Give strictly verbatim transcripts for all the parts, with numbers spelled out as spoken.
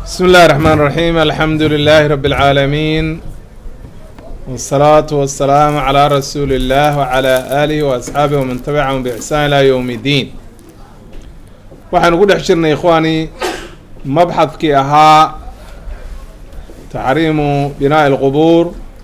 بسم الله الرحمن الرحيم. الحمد لله رب العالمين، والصلاة والسلام على رسول الله وعلى آله وأصحابه ومن تبعهم بإحسان إلى يوم الدين. waxaan ugu dhex jirnay ikhwaani mabxadkii ahaa taxriimu binaa'i alqubuur.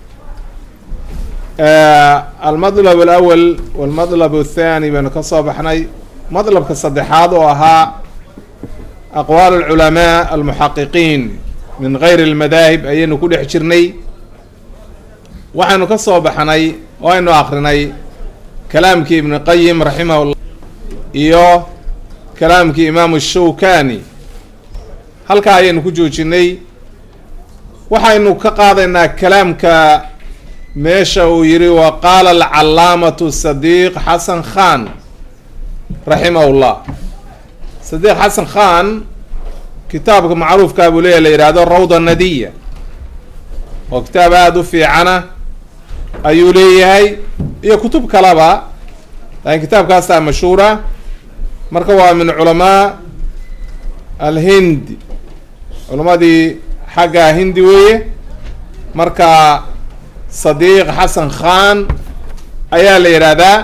almadlab alawal walmadlab athaani baynu ka soo baxnay. madlabka saddexaad oo ahaa aqwaal alculamaa almuxaqiqiin min gayri almadaahib ayaynu ku dhex jirnay. waxaynu ka soo baxnay oo aynu akrinay kalaamkii ibnu qayim raximahullah iyo kalaamkii imaamu shawkani. halkaa ayaynu ku joojinay. waxaynu ka qaadaynaa kalaamka meesha uu yidhi wa qaala alcalaamatu sadiiq xasan khan raximahullah. sadiiq xasan khan kitaabka macruufkaa buu leeyahy la yidhaahdo rawda nadiya, oo kitaab aada u fiicana ayuu leeyahay, iyo kutub kaleba, laakiin kitaabkaastaa mashhuura. marka waa min culamaa alhindi, culamadii xagga hindi weeye. marka sadiiq xasan khan ayaa la yidhaahdaa.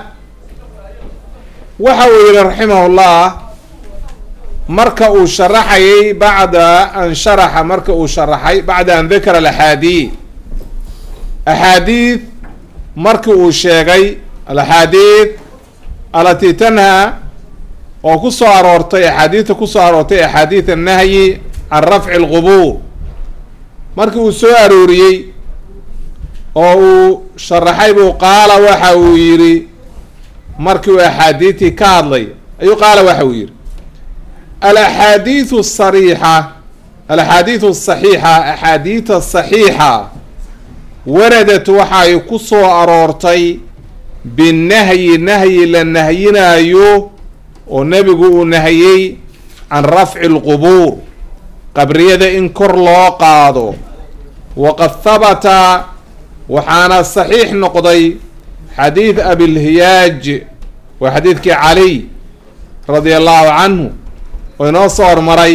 waxa uu yihi raximahullah marka uu sharaxayay bacda an sharaxa marka uu sharaxay bacda an dakara alaxaadiid axaadiid markii uu sheegay alaxaadiid alatii tanhaa oo ku soo aroortay axaadiidta ku soo aroortay axaadiid annahyi can rafci alqubuur. markii uu soo arooriyey oo uu sharaxay buu qaala waxa uu yidhi, markii uu axaadiidtii ka hadlay ayuu qaala waxa uu yidhi alaxaadiidu asariixa alaxaadiidu asaxiixa axaadiidta saxiixa waradat waxay ku soo aroortay binahyi nahyi la nahyinaayo oo nebigu uu nahiyey can rafci alqubuur, qabriyada in kor loo qaado. waqad habata waxaana saxiix noqday xadiid abilhiyaaj, waa xadiidkii caliy radia allahu canhu oo inoo soo hormaray,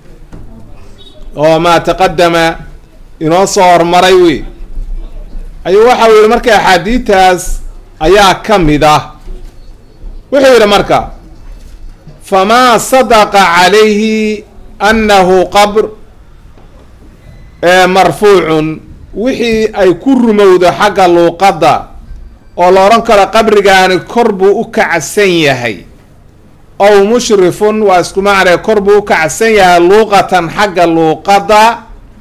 oo maa taqadama inoo soo hormaray wey. ayuu waxa uu yihi marka axaadiidtaas ayaa ka mid ah. wuxuu yidhi marka famaa sadaqa calayhi annahu qabr marfuucun, wixii ay ku rumowdo xagga luuqadda oo la odhan karo qabrigaani kor buu u kacsan yahay, ow mushrifun waa isku macnee kor buu u kacsan yahay luuqatan xagga luuqadda.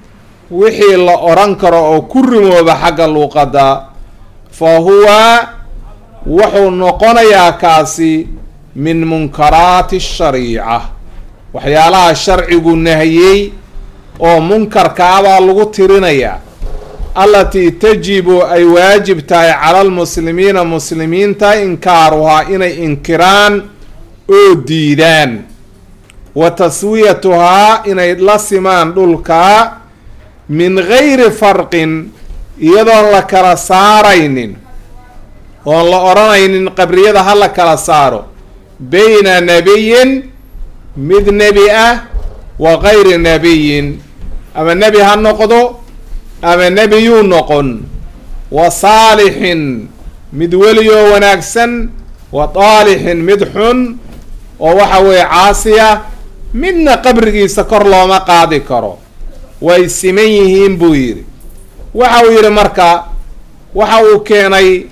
wixii la odhan karo oo ku rumooba xagga luuqadda fa huwa wuxuu noqonayaa kaasi min munkaraati shariica, waxyaalaha sharcigu nahiyey oo munkarkaabaa lagu tirinayaa, allatii tajibu ay waajib tahay cala almuslimiina muslimiinta inkaaruhaa inay inkiraan oo diidaan, wa taswiyatuhaa inay la simaan dhulka min gayri farqin iyadoon la kala saaraynin, oon la odhanaynin qabriyada ha la kala saaro bayna nebiyin mid nebi ah wa gayri nebiyin, ama nebi ha noqdo ama nebiyuu noqon, wa saalixin mid weliyoo wanaagsan, wa daalixin mid xun oo waxa weeye caasiya, midna qabrigiisa kor looma qaadi karo, way siman yihiin buu yidhi. waxa uu yidhi marka waxa uu keenay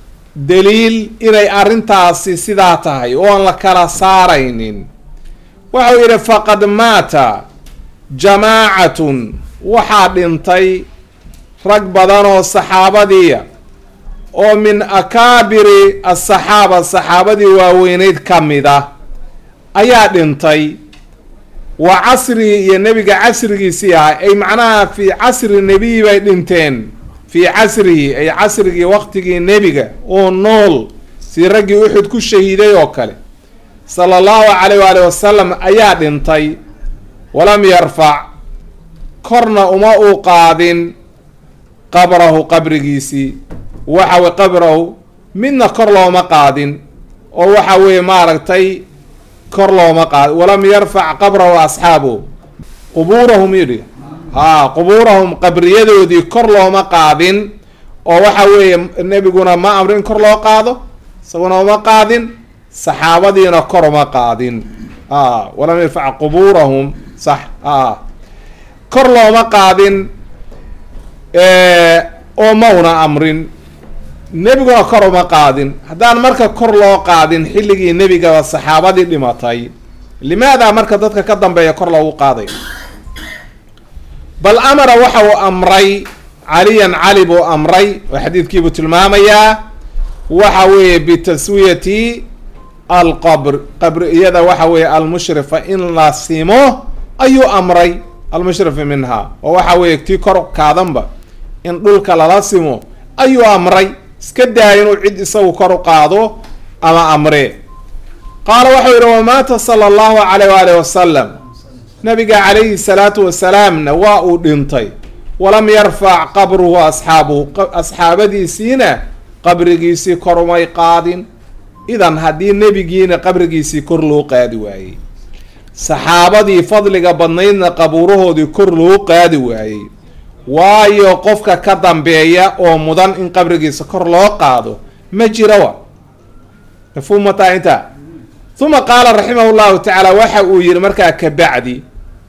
daliil inay arrintaasi sidaa tahay oon la kala saaraynin. waxa uu yidhi faqad maata jamaacatun, waxaa dhintay rag badan oo saxaabadiia oo min akaabiri asaxaaba saxaabadii waaweyneyd ka mid ah ayaa dhintay. waa casrigii iyo nebiga casrigiisii ah, ay macnaha fii casri nebiyi bay dhinteen, fii casrihi ay casrigii waqtigii nebiga oo nool, si raggii uxud ku shahiiday oo kale sala allahu calayh waali wasalam ayaa dhintay. walam yarfac korna uma uu qaadin qabrahu qabrigiisii, waxa weye qabrahu midna kor looma qaadin oo waxa weeye maaragtay kor looma qaadin. walam yarfac qabrahu asxaabuhu qubuurahum yidhi haa qubuurahum qabriyadoodii kor looma qaadin oo waxa weeye nebiguna ma amrin kor loo qaado isaguna uma qaadin saxaabadiina kor uma qaadin a walam yarfac qubuurahum sax a kor looma qaadin oo mauna amrin nebiguna kor uma qaadin haddaan marka kor loo qaadin xilligii nebigaba saxaabadii dhimatay limaada marka dadka ka dambeeya kor loogu qaaday bal amara waxa uu amray caliyan cali buu amray oo xadiidkiibuu tilmaamayaa waxa weeye bitaswiyati alqabr qabriyada waxa weeye almushrifa in la simo ayuu amray almushrifa minha oo waxa weeye tii kor kaadanba in dhulka lala simo ayuu amray iska daaya inuu cid isagu kor u qaado ama amre qaala waxau yihi wamaata sala allahu calayh waalihi wasalam nabiga calayhi salaatu wasalaamna waa uu dhintay walam yarfac qabruhu asxaabuhu asxaabadiisiina qabrigiisii kor umay qaadin idan haddii nebigiina qabrigiisii kor loo qaadi waayey saxaabadii fadliga badnaydna qabuurahoodii kor loo qaadi waayey waayo qofka ka dambeeya oo mudan in qabrigiisa kor loo qaado ma jira wa mafhuumataa inta uma qaala raximah llahu tacaala waxa uu yihi markaa kabacdi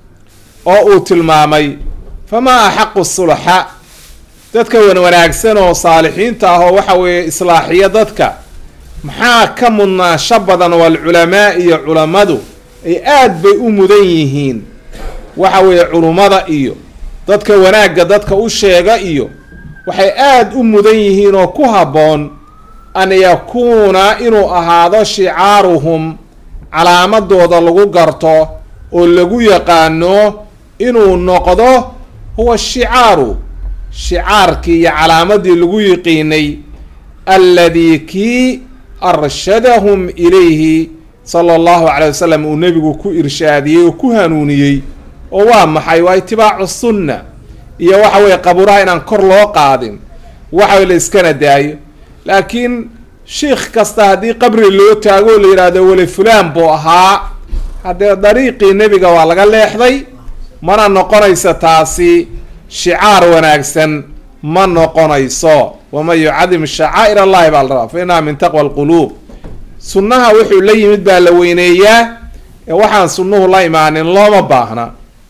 oo uu tilmaamay famaa axaqu sulxa dadka wan wanaagsan oo saalixiinta ah oo waxa weeye islaaxiya dadka maxaa ka mudnaansho badan walculamaa iyo culammadu ay aad bay u mudan yihiin waxa weeye culummada iyo dadka wanaagga dadka u sheega iyo waxay aad u mudan yihiin oo ku habboon an yakuuna inuu ahaado shicaaruhum calaamadooda lagu garto oo lagu yaqaano inuu noqdo huwa shicaaru shicaarkii iyo calaamadii lagu yiqiinay alladii kii arshadahum ilayhi sala allahu calay wasalam uu nebigu ku irshaadiyey oo ku hanuuniyey oo waa maxay waa itibaacu sunna iyo waxa weye qabuuraha inaan kor loo qaadin waxa la iskana daayo laakiin sheikh kasta haddii qabri loo taago o la yidhaahdo weli fulaan buu ahaa haddee dariiqii nebiga waa laga leexday mana noqonayso taasi shicaar wanaagsan ma noqonayso waman yucadim shacaa'ir allahi baa la rabaa fa innaha min taqwa alquluub sunnaha wuxuu la yimid baa la weyneeyaa ee waxaan sunnuhu la imaanin looma baahna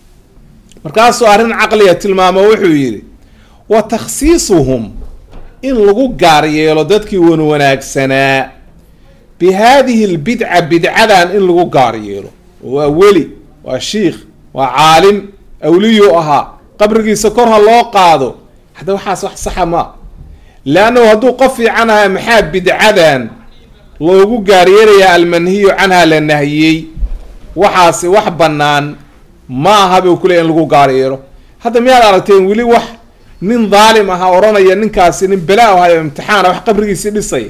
markaasuu arrin caqliga tilmaamo wuxuu yidhi wa takhsiisuhum in lagu gaar yeelo dadkii wan wanaagsanaa bi haadihi lbidca bidcadan in lagu gaar yeelo waa weli waa shiikh waa caalim awliyuu ahaa qabrigiisa kor ha loo qaado hadda waxaas wax saxa ma leannahu hadduu qof fiican ahaa maxaa bidcadan loogu gaar yeelayaa almanhiyu canha la nahiyey waxaasi wax bannaan ma aha buu ku leey in lagu gaar yeelo hadda miyaad aragteen weli wax nin dhaalim aha oranaya ninkaasi nin balaa ahayo imtixaana wax qabrigiisii dhisaya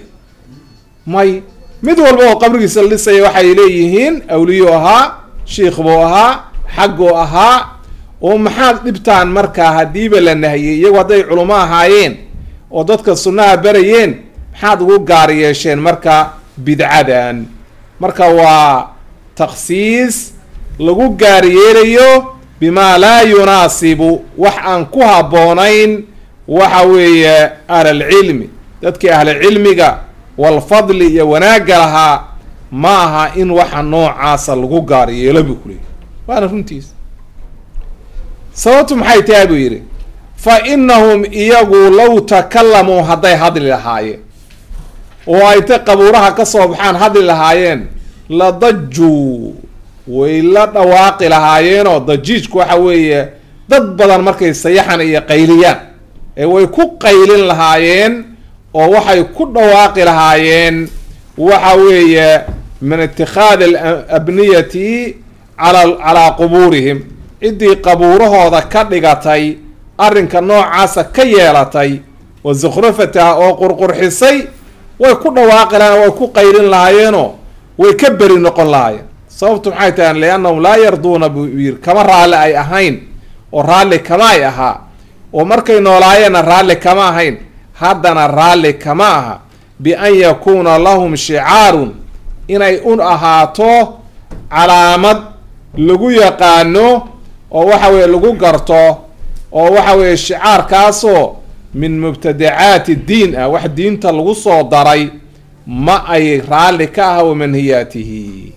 may mid walba oo qabrigiisa la dhisaya waxay leeyihiin awliyo ahaa shiikh buu ahaa xagguu ahaa oo maxaad dhibtaan markaa haddiiba la nahiyey iyagu hadday culamo ahaayeen oo dadka sunnaha barayeen maxaad ugu gaar yeesheen marka bidcadan marka waa takhsiis lagu gaar yeelayo bimaa laa yunaasibu wax aan ku habboonayn waxa weeye ahlalcilmi dadkii ahlucilmiga walfadli iyo wanaagga lahaa ma aha in waxa noocaasa lagu gaar yeelo buu ku leeyay waana runtiisa sababtu maxay tahay buu yidhi fa inahum iyagu low takalamuu hadday hadli lahaayeen oo ay ta qabuuraha ka soo baxaan hadli lahaayeen la dajuu way la dhawaaqi lahaayeenoo dajiijku waxa weeye dad badan markay sayaxan iyo qayliyaan ee way ku qaylin lahaayeen oo waxay ku dhawaaqi lahaayeen waxa weeye min itikhaadi alabniyati ala calaa qubuurihim ciddii qabuurahooda ka dhigatay arrinka noocaasa ka yeelatay wa zukhrafataha oo qurqurxisay way ku dhawaaqi lahayen way ku qaylin lahaayeenoo way ka beri noqon lahaayeen sababtu maxay tahay liannahum laa yarduuna buu yiri kama raalli ay ahayn oo raalli kama ay ahaa oo markay noolaayeenna raalli kama ahayn haddana raalli kama aha bi-an yakuuna lahum shicaarun inay un ahaato calaamad lagu yaqaano oo waxa weeye lagu garto oo waxa weeye shicaarkaasoo min mubtadacaati diin ah, wax diinta lagu soo daray ma ay raalli ka aha wa manhiyaatihi.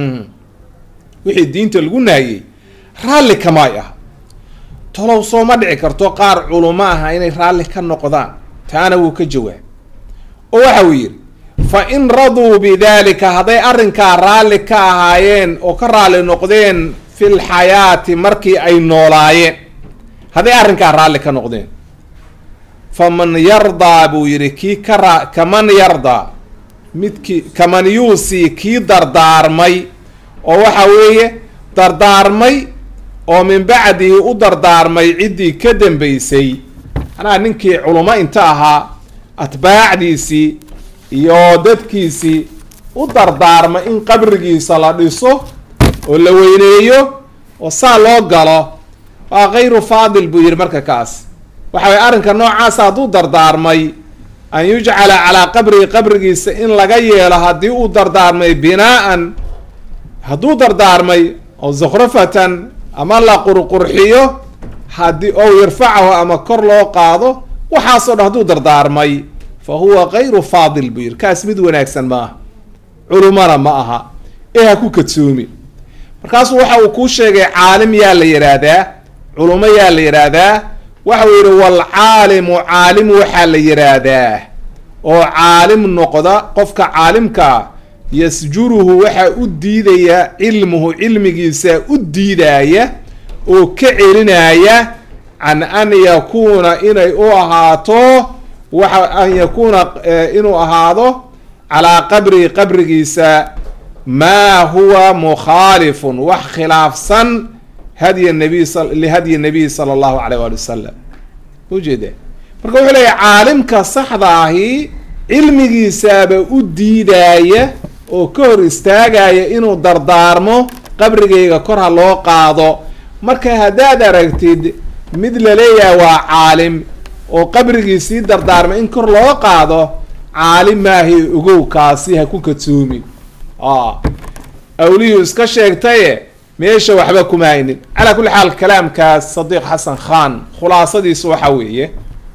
wixii diinta lagu naayey raalli kamaay ah. tolow soo ma dhici karto qaar culumo aha inay raalli ka noqdaan? taana wuu ka jawaab oo waxa uu yidhi fa in raduu bidalika, hadday arrinkaa raalli ka ahaayeen oo ka raalli noqdeen fil xayaati markii ay noolaayeen, hadday arrinkaa raalli ka noqdeen, faman yardaa buu yidhi kii ka raa kaman yardaa midkii kaman yuusii kii dardaarmay oo waxa weeye dardaarmay oo min bacdihi u dardaarmay ciddii ka dambaysay, anaa ninkii culummo inta ahaa atbaacdiisii iyo dadkiisii u dardaarmay in qabrigiisa la dhiso oo la weyneeyo oo saa loo galo, waa kayru faadil buu yidhi. marka kaas waxa weye arrinka noocaasa hadduu dardaarmay an yujcala calaa qabrihi, qabrigiisa in laga yeelo haddii uu dardaarmay binaa-an, hadduu dardaarmay oo zukhrafatan ama la qurqurxiyo, haddii ou yarfacahu ama kor loo qaado, waxaasoo dhan hadduu dardaarmay fa huwa kayru faadil buu yidhi. kaas mid wanaagsan ma aha, culumana ma aha, ee ha ku kadsoomi. markaasuu waxa uu kuu sheegay caalim yaa la yidhaahdaa, culumo yaa la yidhaahdaa. waxa uu yidhi walcaalimu caalim waxaa la yidhaahdaa oo caalim noqda qofka caalimkaa, yasjuruhu waxaa u diidaya cilmuhu, cilmigiisa u diidaaya oo ka celinaya can an yakuuna inay u ahaato waxa an yakuuna inuu ahaado calaa qabrihi, qabrigiisa maa huwa mukhaalifun, wax khilaafsan hadyi nabiy lihadyi nabiy sala allahu alayh waali wasalam. ujeeda marka wuxuu leeyahy caalimka saxda ahi cilmigiisaaba u diidaaya oo ka hor istaagaya inuu dardaarmo qabrigayga kor ha loo qaado. marka haddaad aragtid mid laleeyahay waa caalim oo qabrigiisii dardaarmay in kor loo qaado, caalim maahi ogow, kaasi ha ku kadsoomi. awliyuu iska sheegtaye meesha waxba kuma haynin. calaa kulli xaal kalaamkaas sadiiq xasan khan khulaasadiisu waxa weeye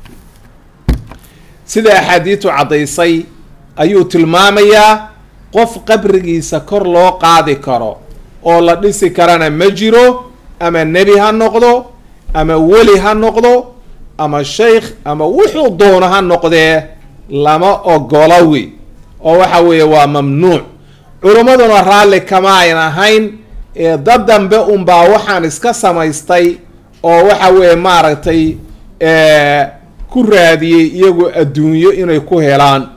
sida axaadiitu caddaysay ayuu tilmaamayaa qof qabrigiisa kor loo qaadi karo oo la dhisi karana ma jiro, ama nebi ha noqdo ama weli ha noqdo ama sheikh ama wuxuu doono ha noqdee, lama ogola wey oo waxa weeye waa mamnuuc. culummaduna raalli kama ayn ahayn, ee dad dambe unbaa waxaan iska samaystay oo waxa weeye maaragtay ku raadiyey iyagoo adduunyo inay ku helaan.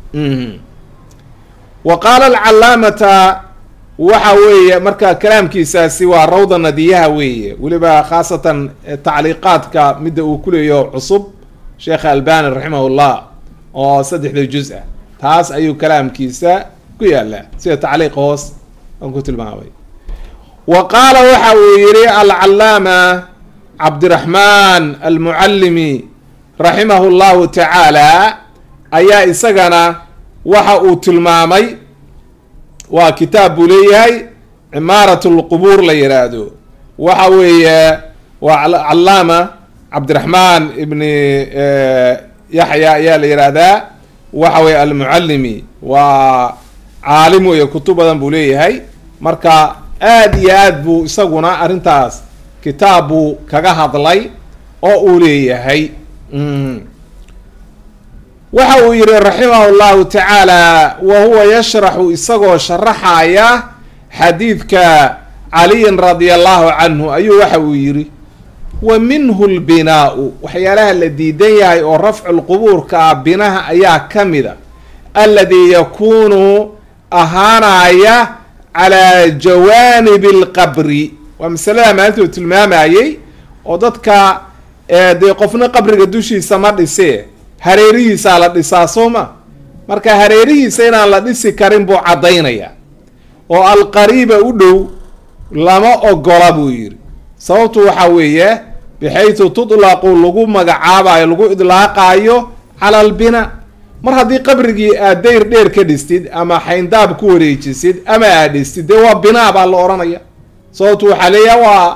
wa qaala alcalaamata waxa weeye marka kalaamkiisaasi waa rawda nadiyaha weeye, weliba khaasatan tacliiqaadka midda uu ku leeyaho cusub sheekh albani raximahullah oo saddexda juz ah, taas ayuu kalaamkiisa ku yaala sida tacliiqa hoos aan ku tilmaamay. wa qaala waxa uu yihi alcalaama cabdiraxmaan almucallimi raximahu llahu tacaala ayaa isagana waxa uu tilmaamay, waa kitaab buu leeyahay cimaarat lqubuur la yidhaahdo. waxa weeye waa calaama cabdiraxmaan ibni yaxya ayaa la yidhaahdaa. waxa weye almucallimi waa caalim weeye, kutub badan buu leeyahay. marka aad iyo aad buu isaguna arrintaas kitaab buu kaga hadlay oo uu leeyahay. waxa uu yihi raximah llahu tacaala wa huwa yashraxu isagoo sharaxaya xadiidka caliyin radia allahu canhu ayuu waxa uu yihi wa minhu lbinaau, waxyaalaha la diidan yahay oo rafcu lqubuurka ah binaha ayaa ka mida, alladii yakunu ahaanaya calaa jawaanibi alqabri. waa masalada maalinta uu tilmaamayey oo dadka dee qofna qabriga dushiisa ma dhisee, hareerihiisaa la dhisaa sooma. marka hareerihiisa inaan la dhisi karin buu caddaynaya, oo alqariiba u dhow lama ogola buu yidhi. sababtu waxa weeye bixaytu tutlaqu lagu magacaabayo lagu idlaaqaayo cala albina. mar haddii qabrigii aad dayr dheer ka dhistid ama xayndaab ku wareejisid ama aad dhistid, dee waa binaa baa la odhanaya. sababtu waxaa leeyaha waa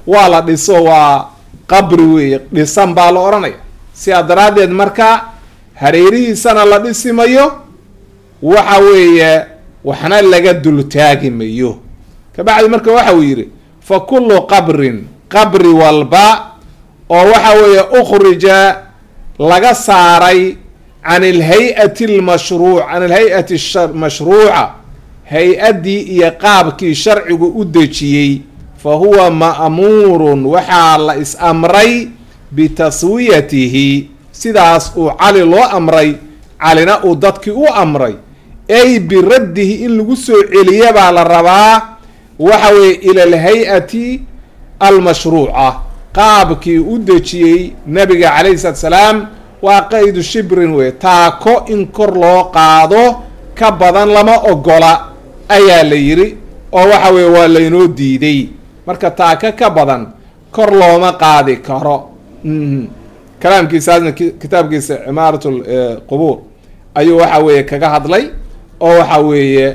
waa la dhiso waa qabri weeye dhisan baa la odhanaya sidaa daraaddeed marka hareerihiisana la dhisimayo waxa weeye waxna laga dultaagi mayo kabacdi marka waxa uu yidhi fa kullu qabrin qabri walba oo waxa weeye ukhrija laga saaray can alhay-ati almashruuc can alhay-ati mashruuca hay-addii iyo qaabkii sharcigu u dejiyey fa huwa ma'muurun waxaa la is amray bitaswiyatihi sidaas uu cali loo amray calina uu dadkii u amray ay biraddihi in lagu soo celiya baa la rabaa waxa weeye ila alhay-ati almashruuca qaabkii u dejiyey nabiga calayhi salatu salaam waa qaydu shibrin wey taako in kor loo qaado ka badan lama ogola ayaa la yidhi oo waxa weye waa laynoo diiday marka taako ka badan kor looma qaadi karo kalaamkiisaasna kitaabkiisa cimaarat lqubuur ayuu waxa weeye kaga hadlay oo waxa weeye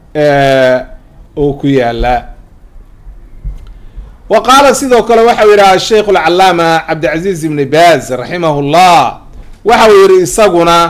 uu ku yaalaa wa qaala sidoo kale waxau yidhi asheikh alcalaama cabdilcaziiz ibni baaz raximah llah waxa uu yidhi isaguna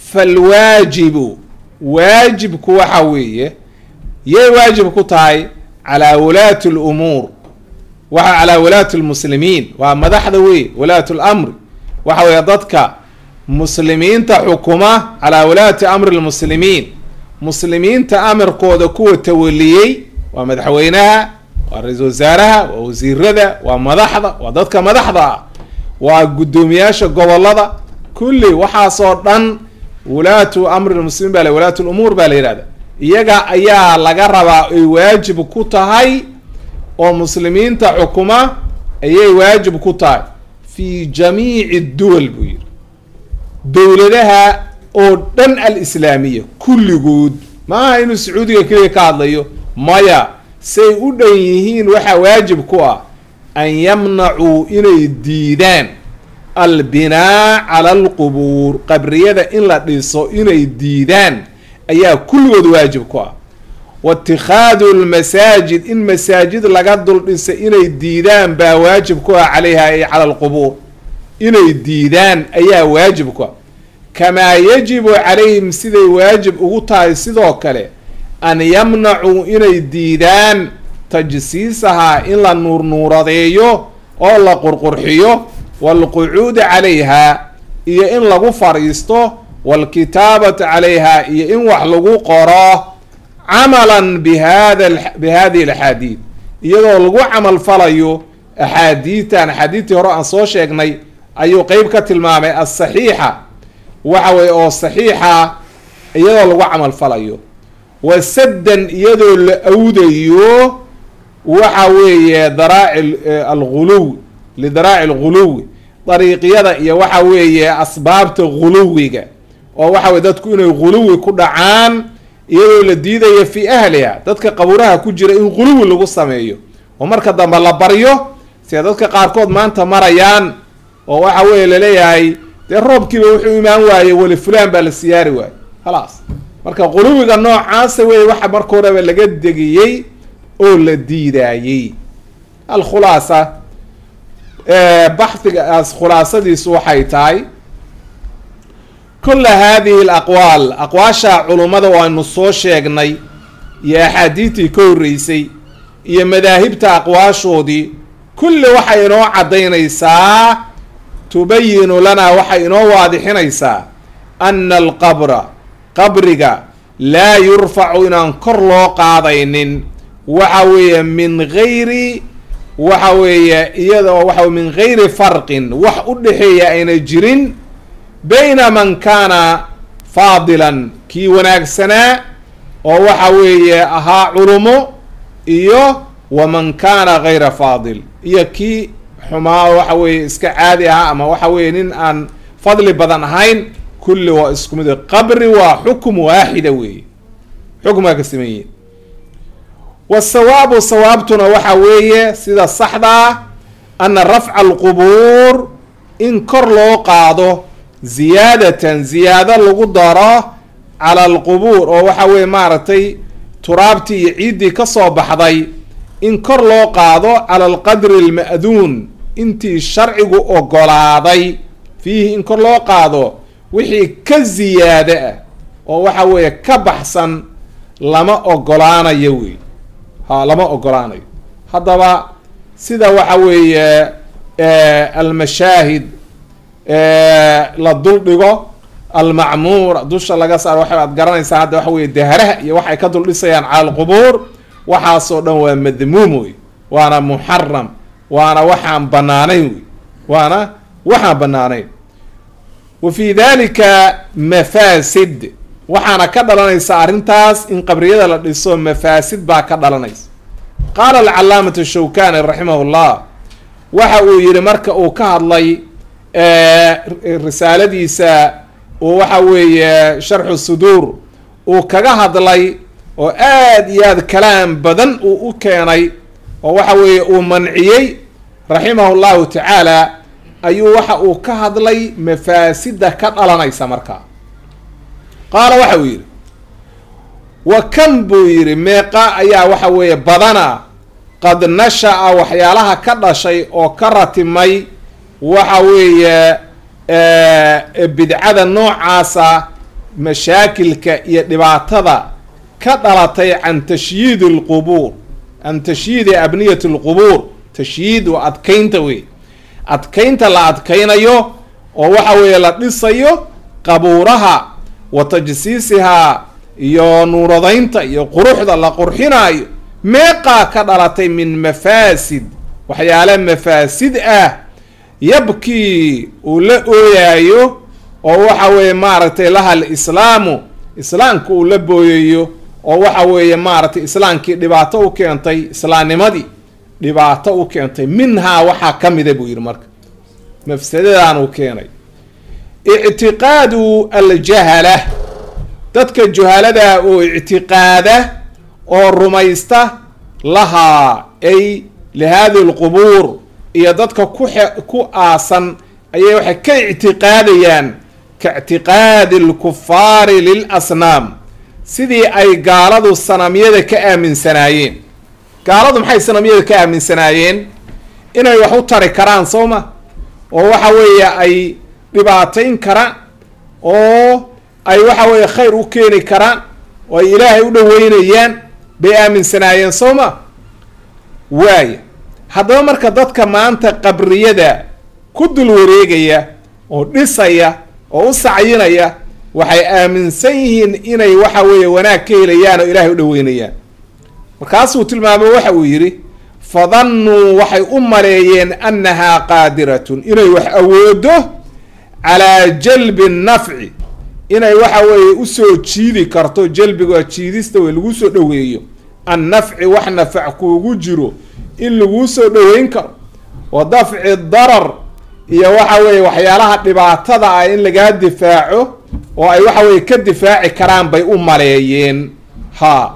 falwaajibu waajibku waxa weeye yay waajib ku tahay calaa wulaati lumuur waxa calaa wulaati lmuslimiin waa madaxda wey wulaat lamri waxa weeye dadka muslimiinta xukuma calaa wulaati amri lmuslimiin muslimiinta amarkooda kuwa tawaliyey waa madaxweynaha waa ra-iisul wasaaraha waa wasiirada waa madaxda waa dadka madaxda ah waa guddoomiyaasha gobolada kulli waxaasoo dhan wulaatu amri lmuslimiin baa wulaat lumuur baa la yihahda iyaga ayaa laga rabaa ay waajib ku tahay oo muslimiinta xukuma ayay waajib ku tahay fi jamiici duwal buu yidhi dowladaha oo dhan alislaamiya kulligood maaha inuu sacuudiga keliya ka hadlayo maya say u dhan yihiin waxaa waajib ku ah an yamnacuu inay diidaan albinaa cala alqubuur qabriyada in la dhiso inay diidaan ayaa kulligood waajib ku ah waitikaadu lmasaajid in masaajid laga dul dhisay inay diidaan baa waajib ku ah calayha ay cala alqubuur inay diidaan ayaa waajib ku ah kamaa yajibu calayhim siday waajib ugu tahay sidoo kale an yamnacuu inay diidaan tajsiisahaa in la nuurnuuradeeyo oo la qurqurxiyo waalqucuudi calayha iyo in lagu fadhiisto waalkitaabati calayha iyo in wax lagu qoro camalan bihada bi hadihi alaxaadiid iyadoo lagu camal falayo axaadiidtan axaadiidtii hore aan soo sheegnay ayuu qeyb ka tilmaamay asaxiixa waxa weye oo saxiixa iyadoo lagu camal falayo wa saddan iyadoo la awdayo waxa weeye daraaci alguluw lidaraaci alguluwi dariiqyada iyo waxa weeye asbaabta guluwiga oo waxa weye dadku inay guluwi ku dhacaan iyadoo la diidayo fi ahliha dadka qabuuraha ku jira in guluwi lagu sameeyo oo marka dambe la baryo sida dadka qaarkood maanta marayaan oo waxa weeye laleeyahay dee roobkiiba wuxuu imaan waaye weli fulaan baa la siyaari waaye khalaas marka quluwiga noocaasa wey waxa marka horeba laga degiyey oo la diidaayey alkhulaasa baxhigaas khulaasadiisu waxay tahay kula hadihi alaqwaal aqwaasha culummada waanu soo sheegnay iyo axaadiidtii ka horreysay iyo madaahibta aqwaashoodii kulli waxay inoo caddaynaysaa tubayinu lanaa waxay inoo waadixinaysaa ana alqabra qabriga laa yurfacu inaan kor loo qaadaynin waxa weeye min gayri waxa weeye iyadoo waxa min gayri farqin wax u dhexeeya ayna jirin bayna man kaana faadilan kii wanaagsanaa oo waxa weeye ahaa culumo iyo waman kaana gayra faadil iyo kii xumaa waxa weeye iska caadi ahaa ama waxa weeye nin aan fadli badan ahayn kulli waa isku mid qabri waa xukum waaxida weeye xukumkaa ka saman yihin wasawaabu sawaabtuna waxa weeye sida saxdaa ana rafca alqubuur in kor loo qaado ziyaadatan ziyaado lagu daro cala alqubuur oo waxa weeye maaragtay turaabtii iyo ciiddii kasoo baxday in kor loo qaado cala alqadri alma'duun intii sharcigu ogolaaday fiihi in kor loo qaado wixii ka ziyaado ah oo waxa weeye ka baxsan lama ogolaanayo wey ha lama ogolaanayo haddaba sida waxa weeye almashaahid la dul dhigo almacmuur dusha laga saaro waxa aad garanaysaa hadda waxa weye dahraha iyo waxay ka dul dhisayaan cala alqubuur waxaasoo dhan waa madmuum wey waana muxaram waana waxaan banaanayn wey waana waxaan banaanayn wa fi dalika mafaasid waxaana ka dhalanaysa arrintaas in qabriyada la dhiso mafaasid baa ka dhalanaysa qaala alcalaamatu shawkani raximah llah waxa uu yihi marka uu ka hadlay risaaladiisa uu waxa weeye sharxu suduur uu kaga hadlay oo aad iyo aad kalaam badan uu u keenay oo waxa weeye uu manciyey raximah llahu tacaala ayuu waxa uu ka hadlay mafaasida ka dhalanaysa markaa qaala waxa uu yidhi wa kan buu yidhi meeqa ayaa waxa weeye badana qad nasha-a waxyaalaha ka dhashay oo ka ratimay waxa weeye bidcada noocaasa mashaakilka iyo dhibaatada ka dhalatay can tashyiid alqubuur can tashyiidi abniyat alqubuur tashyiid waa adkaynta wey adkaynta la adkaynayo oo waxa weeye la dhisayo qabuuraha wa tajsiisihaa iyo nuuradaynta iyo quruxda la qurxinaayo meeqaa ka dhalatay min mafaasid waxyaale mafaasid ah yabkii uu la ooyaayo oo waxa weeye maaragtay laha alislaamu islaamka uu la booyayo oo waxa weeye maaragtay islaamkii dhibaato u keentay islaamnimadii dhibaato u keentay minhaa waxaa ka mida buu yidhi marka mafsadadaan uu keenay ictiqaadu aljahala dadka juhalada oo ictiqaada oo rumaysta lahaa ay lihadi alqubuur iyo dadka ku ku aasan ayay waxay ka ictiqaadayaan ka ictiqaadi alkufaari lilasnaam sidii ay gaaladu sanamyada ka aaminsanaayeen gaaladu maxay sanamyada ka aaminsanaayeen inay wax u tari karaan sooma oo waxa weeye ay dhibaatayn karaan oo ay waxa weeye khayr u keeni karaan oo ay ilaahay u dhaweynayaan bay aaminsanaayeen sooma waaya haddaba marka dadka maanta qabriyada ku dul wareegaya oo dhisaya oo u sacyinaya waxay aaminsan yihiin inay waxa weeye wanaag ka helayaan oo ilaahay u dhaweynayaan markaasuu tilmaamay waxa uu yidhi fadannuu waxay u maleeyeen annahaa qaadiratun inay wax awoodo calaa jalbi nafci inay waxa weeye usoo jiidi karto jalbiga jiidista wey lagu soo dhaweeyo an nafci wax nafac kuugu jiro in laguu soo dhaweyn karo wa dafci darar iyo waxa weeye waxyaalaha dhibaatada ah in lagaa difaaco oo ay waxa weeye ka difaaci karaan bay u maleeyeen ha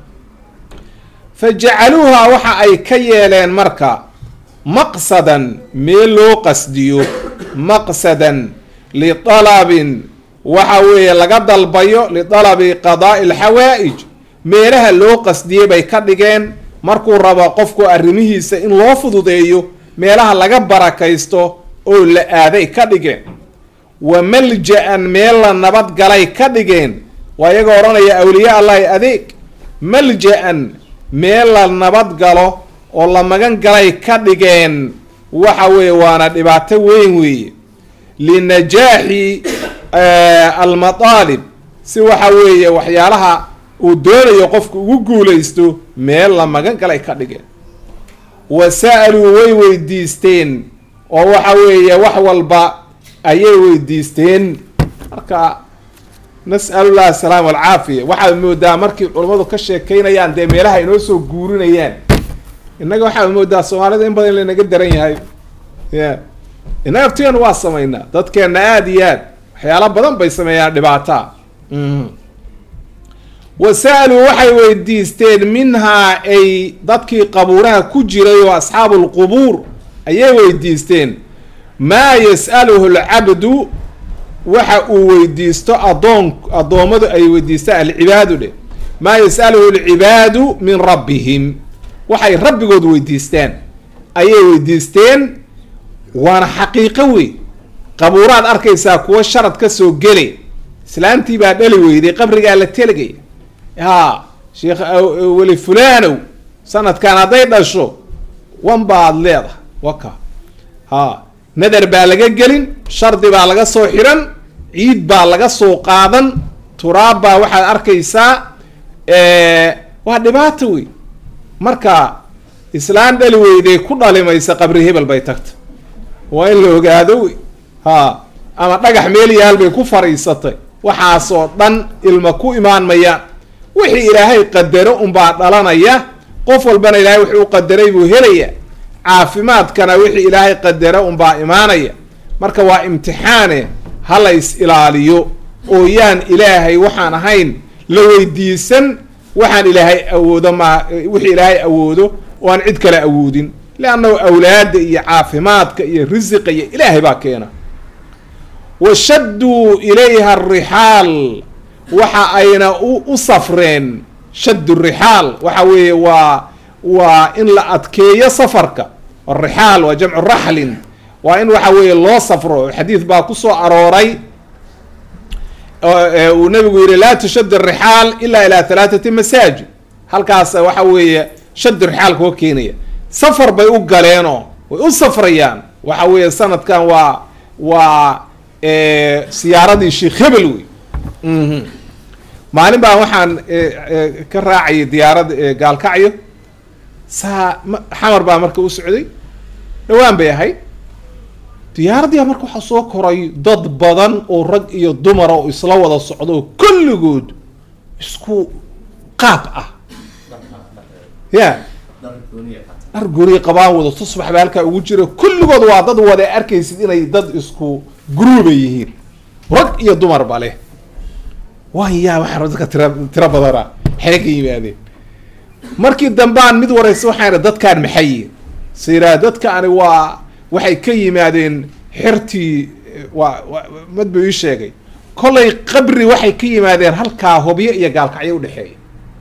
fa jacaluuha waxa ay ka yeeleen marka maqsadan meel loo qasdiyo maqsadan litalabin waxa weeye laga dalbayo litalabi qadaa'i alxawaa'ij meelaha loo qasdiyey bay ka dhigeen markuu rabo qofku arrimihiisa in loo fududeeyo meelaha laga barakaysto oo la aaday ka dhigeen wa malja-an meel la nabadgalay ka dhigeen waa iyaga odhanaya awliya allahi adeeg malja-an meel la nabadgalo oo la magan galay ka dhigeen waxa weeye waana dhibaato weyn weeye linajaaxi almataalib si waxa weeye waxyaalaha uu doonayo qofku ugu guulaysto meel la magan galay ka dhigeen wa sa-aluu way weydiisteen oo waxa weeye wax walba ayay weydiisteen marka nas'alullah asalaam alcaafiya waxaad moodaa markii culammadu ka sheekeynayaan dee meelaha inoo soo guurinayaan innaga waxaad moodaa soomaalida in badan in lanaga daran yahay ya innaga aftigeena waa samaynaa dadkeenna aada iyo aad waxyaala badan bay sameeyaan dhibaataa wa sa-aluu waxay weydiisteen minhaa ay dadkii qabuuraha ku jiray oo asxaabu lqubuur ayay weydiisteen maa yas'aluhu alcabdu waxa uu weydiisto adoon addoommadu ay weydiistaan alcibaadu dheh maa yas'aluhu alcibaadu min rabbihim waxay rabbigood weydiistaan ayay weydiisteen, waana xaqiiqo wey. qabuuraad arkaysaa kuwa sharad ka soo geli, islaantii baa dhali weyday, qabrigaa la teligaya, ha sheekh weli fulanow sanadkan hadday dhasho wan baad leedahay waka, ha nadar baa laga gelin, shardi baa laga soo xiran, ciid baa laga soo qaadan, turaab baa waxaad arkaysaa, waa dhibaato wey. marka islaan dhali weyday ku dhalimaysa qabri hebel bay tagta, waa in la ogaado wey, ha ama dhagax meel yaal bay ku fariisatay, waxaasoo dhan ilma ku imaan mayaan. wixii ilaahay qadaro unbaa dhalanaya, qof walbana ilaahay wuxuu u qadaray buu helaya, caafimaadkana wixii ilaahay qadaro unbaa imaanaya. marka waa imtixaane, ha la is ilaaliyo oo yaan ilaahay waxaan ahayn la weydiisan, waxaan ilaahay awoodo ma wixii ilaahay awoodo oo aan cid kale awoodin, leannahu awlaada iyo caafimaadka iyo risiqa iyo ilaahay baa keena. washadduu ilayha arixaal, waxa ayna u safreen, shaddu rixaal waxa weeye waa waa in la adkeeyo safarka. arixaal waa jamcu raxlin, waa in waxa weeye loo safro. xadiid baa kusoo arooray uu nabigu yihi laa tushad arixaal ilaa ilaa halaathati masaajid. halkaas waxa weeye shad rixaal koo keenaya, safar bay u galeenoo way u safrayaan. waxa weeye sanadkan waa waa siyaaradii sheekh hebel wey. maalin baa waxaan ka raacayay diyaarad gaalkacyo, saa xamar baa marka u socday, dhawaan bay ahayd. diyaaradiia marka waxaa soo koray dad badan oo rag iyo dumar oo isla wada socdo, kulligood isku qaab ah, ya dhar gooniya qabaan, wada tusbax baa halkaa ugu jira, kulligood waa dad wada arkaysid inay dad isku gruuba yihiin, rag iyo dumar ba leh. waya waxaa dadka tira tiro badana maxay ka yimaadeen. markii dambaan mid waraysa waxaan dadkaan maxay yihiin, siraa dadkaani waa waxay ka yimaadeen xirtii, waa mad buu ii sheegay, kollay qabri waxay ka yimaadeen halkaa hobyo iyo gaalkacyo udhexeeya.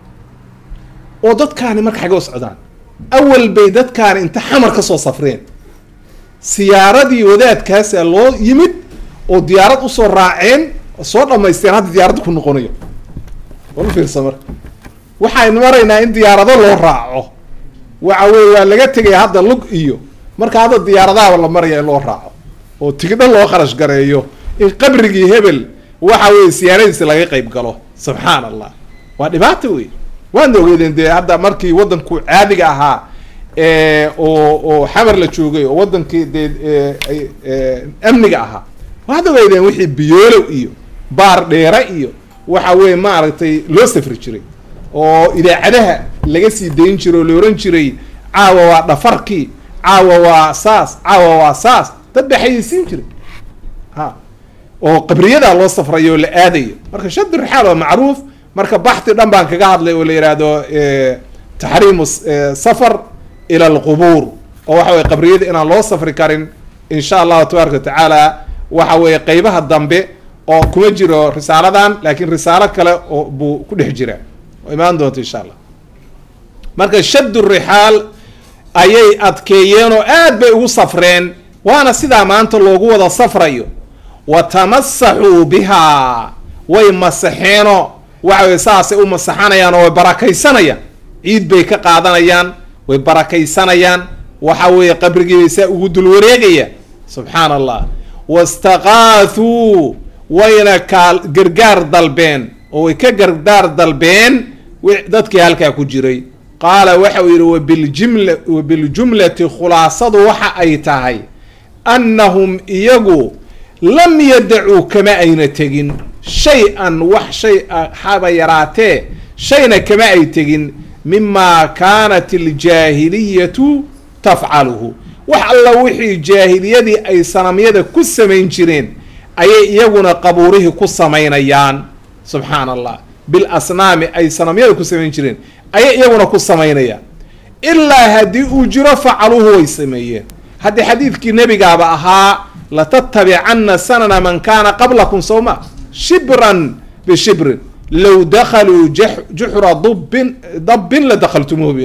oo dadkaani marka xagee u socdaan, awal bay dadkaani inta xamar ka soo safreen, siyaaradii wadaadkaasa loo yimid oo diyaarad usoo raaceen, soo dhamaysteen, hadda diyaaradda ku noqonayo. wala fiirsa marka waxaynu maraynaa in diyaarado loo raaco, waxa weye waa laga tegaya hadda lug iyo, marka hadda diyaaradaha la maraya in loo raaco oo tigidho loo kharash gareeyo, in qabrigii hebel waxa weye siyaaradiisa laga qayb galo. subxaan allah, waa dhibaato wey. waana ogeedeen dee hadda markii waddanku caadiga ahaa oo oo xamar la joogay oo wadankii dee amniga ahaa, waad ogeedeen wixii biyoolow iyo baar dheera iyo waxa weye maaragtay loo safri jiray, oo idaacadaha laga sii dayn jiray oo la oran jiray caawa waa dhafarkii, caawa waa saas, caawa waa saas, dad ba xayeysiin jiray, ha oo qabriyada loo safrayo oo la aadayo. marka shad rixaal waa macruuf. marka baxti dhan baan kaga hadlay oo la yihahdo taxriimu safar ila alqubuur, oo waxa weye qabriyada inaan loo safri karin. insha allahu tabaaraka watacaala waxa weeye qeybaha dambe oo kuma jiro risaaladan, laakiin risaalo kale oo buu ku dhex jira oo imaan doonta insha allah. marka shaddu rixaal ayay adkeeyeen oo aad bay ugu safreen, waana sidaa maanta loogu wada safrayo. watamasaxuu bihaa, way masaxeeno waxa weye saasay u masaxanayaan oo way barakaysanayaan, ciid bay ka qaadanayaan, way barakaysanayaan, waxa weeye qabrigii saa ugu dul wareegaya. subxaan allah. wastaqaathuu, wayna kaa gargaar dalbeen oo way ka gargaar dalbeen dadkii halkaa ku jiray. qaala waxa uu yihi wabiljumla wabiljumlati khulaasadu waxa ay tahay annahum iyagu lam yadacuu kama ayna tegin shay-an wax shay haba yaraatee shayna kama ay tegin mimaa kaanat aljaahiliyatu tafcaluhu, wax alla wixii jaahiliyadii ay sanamyada ku samayn jireen ayay iyaguna qabuurihii ku samaynayaan. subxaan allah. bil asnaami ay sanamyada ku samayn jireen ayay iyaguna ku samaynayaan, ilaa haddii uu jiro facaluhu way sameeyeen. haddii xadiidkii nebigaaba ahaa latatabicana sanana man kaana qablakum sawma shibran bishibrin low dakaluu juxra dubbin dabbin la dakaltumuuhu bi nebi.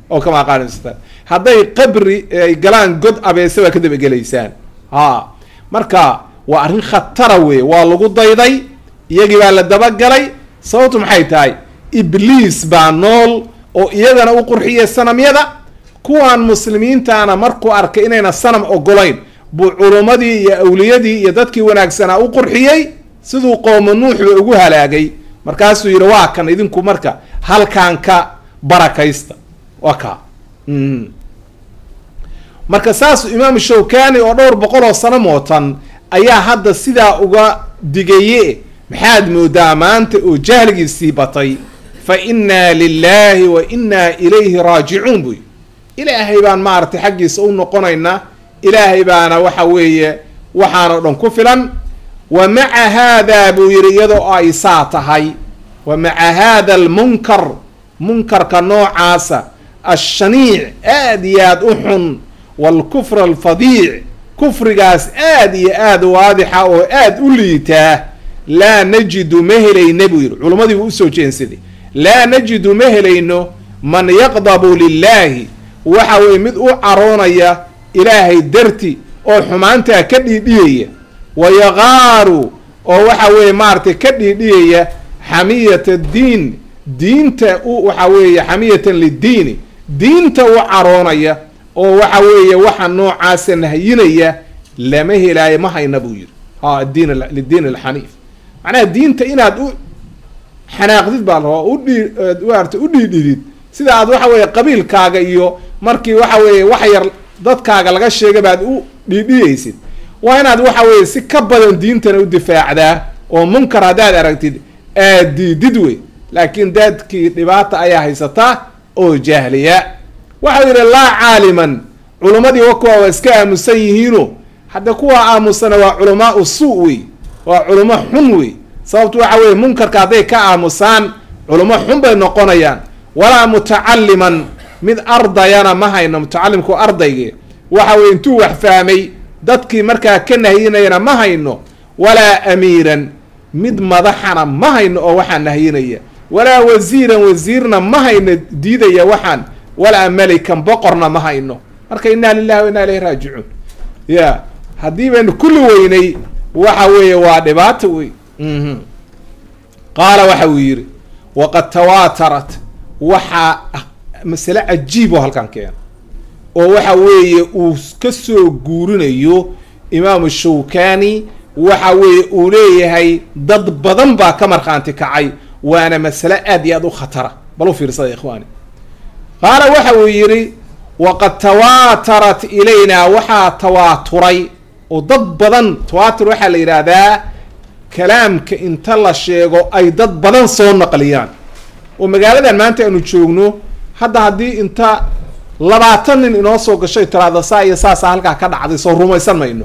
oo kamaa qaala nabi hadday qabri ay galaan god abeese waa ka dabagelaysaan ha marka waa arrin khatara wey, waa lagu dayday, iyagii baa la dabagalay. sababtu maxay tahay? ibliis baa nool oo iyagana u qurxiyay sanamyada. kuwaan muslimiintaana markuu arkay inayna sanam ogolayn buu culummadii iyo awliyadii iyo dadkii wanaagsanaa u qurxiyey siduu qowma nuuxba ugu halaagay. markaasuu yidhi waa kan idinku marka halkaan ka barakaysta waa kaa. marka saasuu imaamu shawkani oo dhowr boqol oo sano mootan ayaa hadda sidaa uga digaye. maxaad moodaa maanta oo jahligiisii batay? fa innaa lilaahi wa innaa ilayhi raajicuun buy, ilaahay baan maaragtay xaggiisa u noqonaynaa, ilaahay baana waxa weeye waxaanoo dhan ku filan. wa maca haadaa buu yidhi iyadoo ay saa tahay, wa maca haada almunkar, munkarka noocaasa ashaniic aad iyo aad u xun, waalkufr alfadiic, kufrigaas aad iyo aad waadixa oo aad u liitaa, laa najidu ma helayna buu yidhi. culummadii buu usoo jeensaday, laa najidu ma helayno man yaqdabu lilaahi, waxa weye mid u caroonaya ilaahay darti oo xumaantaa ka dhiidhiyaya, wayaqaaru oo waxa weeye maaragtay ka dhiidhiyaya xamiyat addiin, diinta u waxa weeye xamiyatan liddiini, diinta u caroonaya oo waxa weeye waxa noocaasa nahyinaya lama helaayo, ma hayna buu yidhi. ha diin lidiin alxaniif, macnaha diinta inaad u xanaaqdid baa la udhi maarata u dhiidhidid sida aad waxa weeye qabiilkaaga iyo markii waxa weeye wax yar dadkaaga laga sheega baad u dhiidhiyaysid. waa inaad waxa weeye si ka badan diintana u difaacdaa oo munkar haddaad aragtid aad diidid wey. laakiin dadkii dhibaata ayaa haysataa oo jahliya. waxau yidhi laa caaliman, culummadii wa kuwa waa iska aamusan yihiino hadda kuwa aamusana waa culamaa u suu wey, waa culamo xun wey. sababtu waxa weeye munkarka hadday ka aamusaan culamo xun bay noqonayaan. walaa mutacaliman, mid ardayana ma hayno, mutacalimku ardayge waxa weye intuu wax fahmay dadkii markaa ka nahyinayana ma hayno. walaa amiiran, mid madaxana ma hayno oo waxaan nahyinaya. walaa wasiiran, wasiirna ma hayno diidaya waxaan. walaa melikan, boqorna ma hayno. marka innaa lilahi wa innaa ilayhi raajicuun. ya haddii baynu kulli weynay waxa weeye waa dhibaato wey. qaala waxa uu yidhi waqad tawaatarat, waxaa masale cajiib oo halkan keena oo waxa weeye uu ka soo guurinayo imaamu shawkani. waxa weeye uu leeyahay dad badan baa ka markhaanti kacay, waana masale aad iyo aad u khatara. bal u fiirsada ikhwaani. qaala waxa uu yidhi waqad tawaatarat ilaynaa, waxaa tawaaturay oo dad badan. tawaatur waxaa la yidhaahdaa kalaamka inta la sheego ay dad badan soo naqliyaan. oo magaaladan maanta aanu joogno hadda haddii inta labaatan nin inoo soo gashay tiraahdo saa iyo saasa halkaa ka dhacday, soo rumaysan mayno.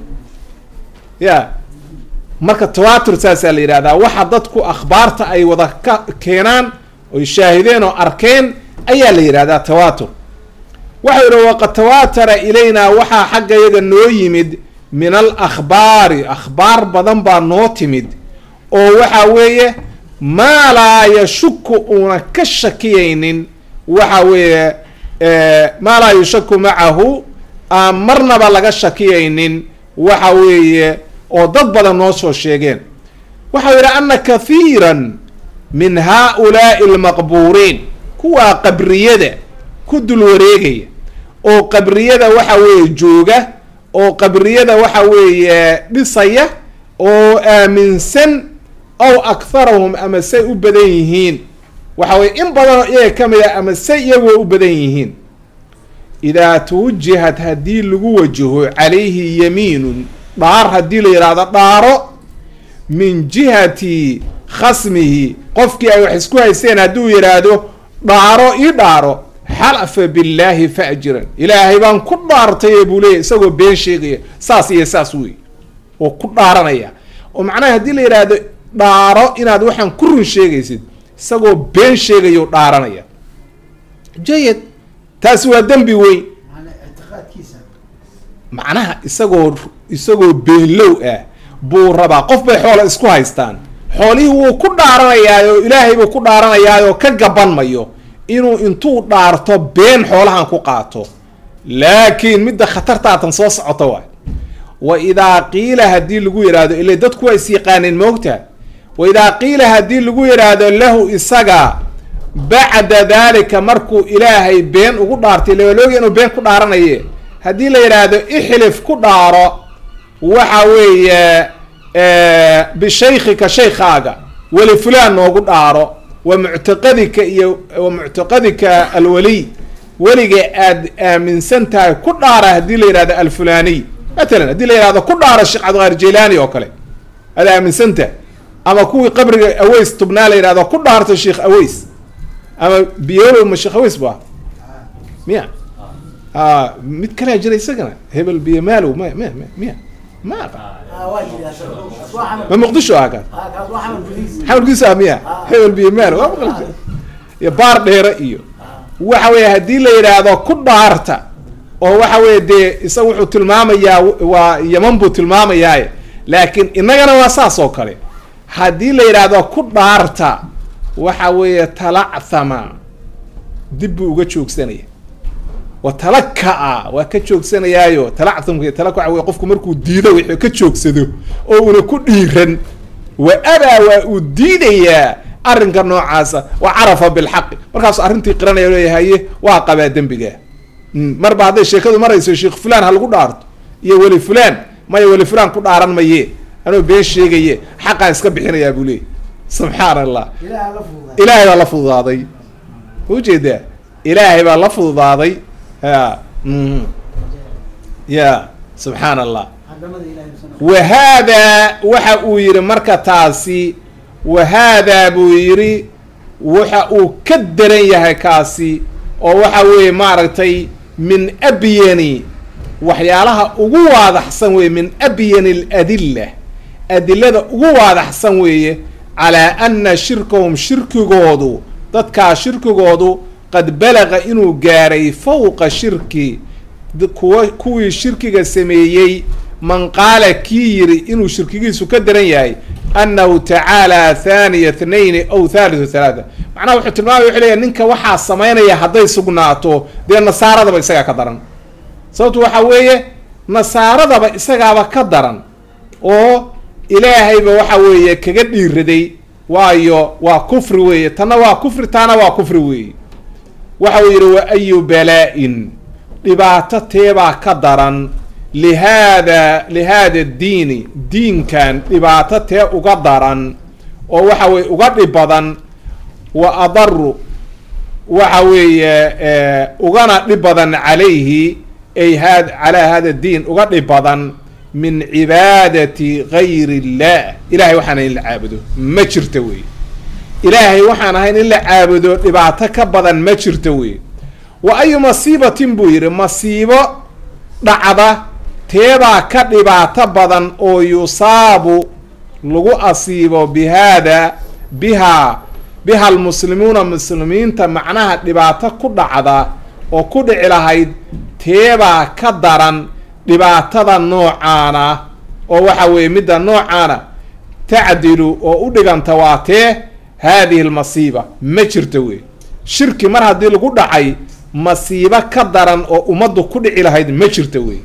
ya marka tawaatur saasaa la yidhahdaa, waxa dadku akhbaarta ay wada ka keenaan oy shaahideen oo arkeen ayaa la yidhahdaa tawaatur. waxau yidhi waqad tawaatara ilaynaa, waxaa xagga yaga noo yimid min al akhbaari, akhbaar badan baa noo timid oo waxa weeye maa laa yashuku uuna ka shakiyaynin, waxa weeye maa laa yushaku macahu, aan marnaba laga shakiyaynin waxa weeye oo dad badan noo soo sheegeen. waxau yidhi ana kathiiran min haaulaai almaqbuuriin, kuwaa qabriyada ku dul wareegaya oo qabriyada waxa weeye jooga oo qabriyada waxa weeye dhisaya oo aaminsan aw akharahum, ama say u badan yihiin. waxa weye in badanoo iyaga ka mid a ama say iyagoo u badan yihiin. idaa tuwajihat, haddii lagu wajaho calayhi yamiinun, dhaar haddii la yidhaahdo dhaaro, min jihati khasmihi, qofkii ay wax isku haysteen hadduu yidhaahdo dhaaro ii dhaaro, xalafa billaahi faajiran, ilaahay baan ku dhaartay buu leeyahy isagoo been sheegaya, saas iyo saas wey oo ku dhaaranaya. oo macnaha haddii la yidhaahdo dhaaro inaad waxaan ku run sheegaysid, isagoo been sheegayo dhaaranaya. jayid, taasi waa dembi weyn. macnaha isagoo isagoo beenlow ah buu rabaa. qof bay xoola isku haystaan, xoolihii wuu ku dhaaranayaayo ilaahay buu ku dhaaranayaayo ka gaban mayo, inuu intuu dhaarto been xoolahan ku qaato laakiin midda khatartaatan soo socoto waay wa idaa qiila haddii lagu yidhaahdo ila dadku waa is yaqaaneen moogtaha wa idaa qiila haddii lagu yidhaahdo lahu isaga bacda daalika markuu ilaahay been ugu dhaartay lawalooga inuu been ku dhaaranaye haddii la yidhaahdo ixlif ku dhaaro waxa weeye bishaykhika shaykhaaga weli fulaan noogu dhaaro wa muctaqadika iyo wa muctaqadika alwaliy weliga aad aaminsan tahay ku dhaara haddii la yidhahdo alfulaniy matalan haddii la yidhahdo ku dhaaro sheekh cabdiqaadir jaylaani oo kale aad aaminsantahay ama kuwii qabriga aways tubnaa la yidhahdo ku dhaarto sheekh aways ama biyoolow ma sheekh aways ba miya a mid kalea jira isagana hebel biyo maalow ma ma ma miya ma ma muqdisho ah kaas xamal guisa miya hebel biyo maalow waa maqal iyo baar dheere iyo waxa weeye haddii la yidhaahdo ku dhaarta oo waxa weeye dee isaga wuxuu tilmaamayaa waa yaman buu tilmaamayaa laakiin innagana waa saas oo kale haddii la yidhaahdo ku dhaarta waxa weeye talacthama dib buu uga joogsanaya wa talaka-a waa ka joogsanayaayo talacthamka talaka waxa weye qofku markuu diido wixii ka joogsado oo una ku dhiiran wa abaa waa uu diidayaa arrinka noocaasa wa carafa bilxaqi markaasu arrintii qiranaya leeyahaye waa qabaa dembiga marba hadday sheekadu marayso sheekh fulaan ha lagu dhaarto iyo weli fulaan maya weli fulaan ku dhaaran maye anuu been sheegaye xaqaan iska bixinayaa buu leeyay subxaan allah ilaahay baa la fududaaday ujeedaa ilaahay baa la fududaaday ya ya subxaan allah wa haadaa waxa uu yihi marka taasi wa haadaa buu yidhi waxa uu ka daran yahay kaasi oo waxa weeye maaragtay min abyani waxyaalaha ugu waadaxsan weeye min abyani aladilla adilada ugu waadaxsan weeye calaa ana shirkahum shirkigoodu dadkaa shirkigoodu qad balaga inuu gaaray fawqa shirki kuwa kuwii shirkiga sameeyey man qaala kii yiri inuu shirkigiisu ka daran yahay annahu tacaala thaniya ithnayni aw thalithu thalaatha macnaha wuxuu tilmaamaya wuxuu leeyahy ninka waxaa samaynaya hadday sugnaato dee nasaaradaba isagaa ka daran sababtu waxa weeye nasaaradaba isagaaba ka daran oo ilaahayba waxa weeye kaga dhiiraday waayo waa kufri weeye tanna waa kufri taana waa kufri weeye waxa uu yidhi wa ayu balaa-in dhibaato teebaa ka daran lihaada lihaada diini diinkan dhibaato tee uga daran oo waxa weye uga dhib badan wa adaru waxa weeye ugana dhib badan calayhi ay had calaa hada diin uga dhib badan min cibaadati gayri illah ilahay waxaan ahayn in la caabudo ma jirto wey ilaahay waxaan ahayn in la caabudo dhibaato ka badan ma jirto wey wa ayu masiibatin buu yidhi masiibo dhacda teebaa ka dhibaato badan oo yusaabu lagu asiibo bihaada bihaa biha almuslimuuna muslimiinta macnaha dhibaato ku dhacda oo ku dhici lahayd teebaa ka daran dhibaatada noocaana oo waxa weeye midda noocaana tacdilu oo u dhiganta waa tee haadihi almasiiba ma jirto wey shirki mar haddii lagu dhacay masiibo ka daran oo ummaddu ku dhici lahayd ma jirto wey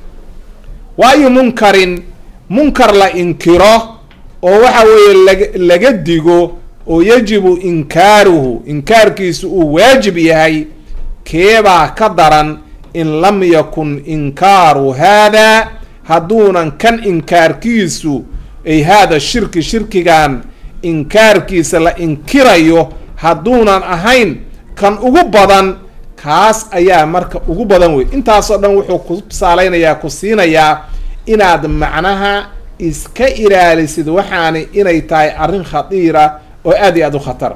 waayu munkarin munkar la inkiro oo waxa weeye lag laga digo oo yajibu inkaaruhu inkaarkiisu uu waajib yahay keebaa ka daran in lam yakun inkaaru haadaa hadduunan kan inkaarkiisu ay haada shirki shirkigan inkaarkiisa la inkirayo hadduunan ahayn kan ugu badan kaas ayaa marka ugu badan wey intaasoo dhan wuxuu ku saalaynayaa ku siinayaa inaad macnaha iska ilaalisid waxaani inay tahay arrin khatiira oo aad iyo aad u khatara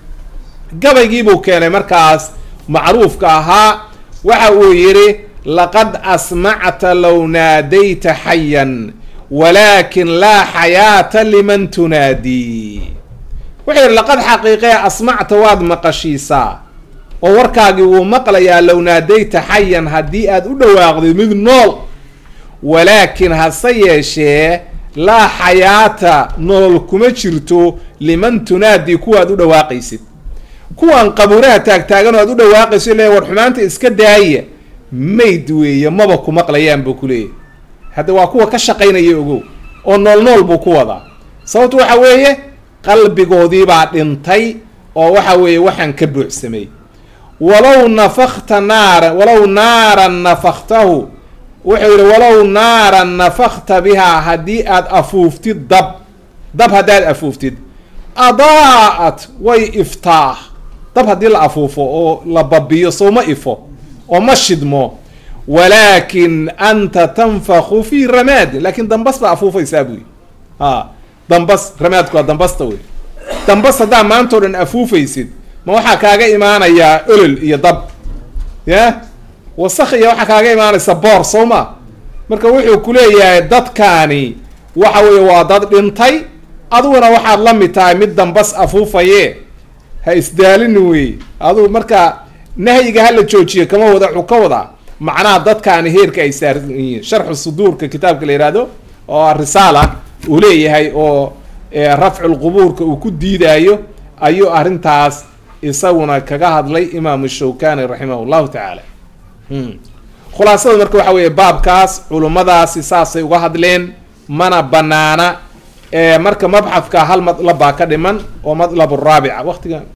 gabaygiibuu keenay markaas macruufka ahaa waxa uu yidhi laqad asmacta low naadayta xayan walaakin laa xayaata liman tunaadii wuxuu yidhi laqad xaqiiqee asmacta waad maqashiisaa oo warkaagii wuu maqlayaa low naadayta xayan haddii aad u dhawaaqdid mid nool walaakin hase yeeshee laa xayaata nool kuma jirto liman tunaadii kuwaad u dhawaaqaysid kuwan qabuuraha taagtaagan oo aad u dhawaaqayso le war xumaanta iska daaya mayd weeye maba ku maqlayaan buu kuleeyahy hadda waa kuwa ka shaqaynaya ogow oo nool nool buu ku wadaa sababtu waxa weeye qalbigoodiibaa dhintay oo waxa weeye waxaan ka buuxsamay walow nafakta naara walow naaran nafaktahu wuxuu yihi walow naaran nafakta bihaa haddii aad afuuftid dab dab haddaad afuuftid adaa'at way iftaa dab haddii la afuufo oo la babiyo soo ma ifo oo ma shidmo walaakin anta tanfaku fi ramaad laakin dambas baa afuufaysaa buy ha dambas ramaadku waa dambasta wey dambas haddaa maantao dhan afuufaysid ma waxaa kaaga imaanayaa olol iyo dab ya wasakh iyo waxaa kaaga imaanaysa boor soo ma marka wuxuu kuleeyahay dadkaani waxa weeye waa dad dhintay adiguna waxaad la mid tahay mid dambas afuufaye ha isdaalini wey adugu marka nahyiga hala joojiyo kama wada wuxuu ka wadaa macnaha dadkaani heerka ay saaran yihiin sharxu suduurka kitaabka la yihahdo oo risaala uu leeyahay oo rafcul qubuurka uu ku diidaayo ayuu arrintaas isaguna kaga hadlay imaamu shawkani raximah llahu tacaala khulaasada marka waxa weeye baabkaas culummadaasi saasay uga hadleen mana banaana marka mabxadka hal madlab baa ka dhiman oo madlab raabica waqtiga